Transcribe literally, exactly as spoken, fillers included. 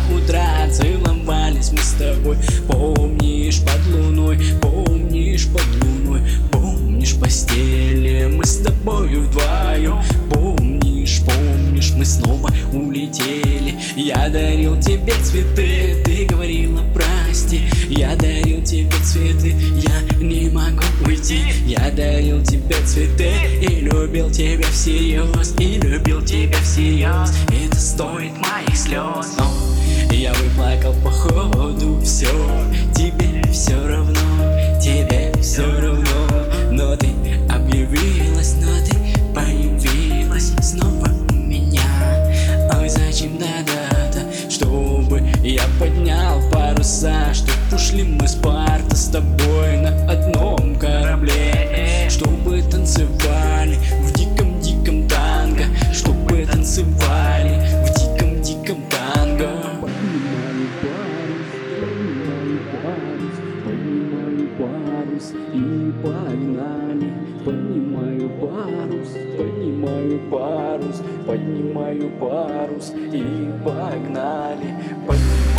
утра целовались мы с тобой. Помнишь, под луной, помнишь, под луной, помнишь, в постели мы с тобою вдвоем. Помнишь, помнишь, мы снова улетели. Я дарил тебе цветы, ты говорила прости. Я дарил тебе цветы, я не могу уйти. Я дарил тебе цветы и любил тебя всерьез, и любил тебя всерьез. Это стоит моих слез. Но я выплакал походу все. Тебе все равно, тебе все равно. Но ты объявилась, но ты появилась снова у меня. Ой, зачем надо-то, чтобы я поднял паруса, чтоб ушли мы с парта с тобой на одном корабле, чтобы танцевали в диком-диком танго, чтобы танцевали в диком-диком танго. Поднимаю парус и погнали. Поднимаю парус, поднимаю парус, поднимаю парус и погнали.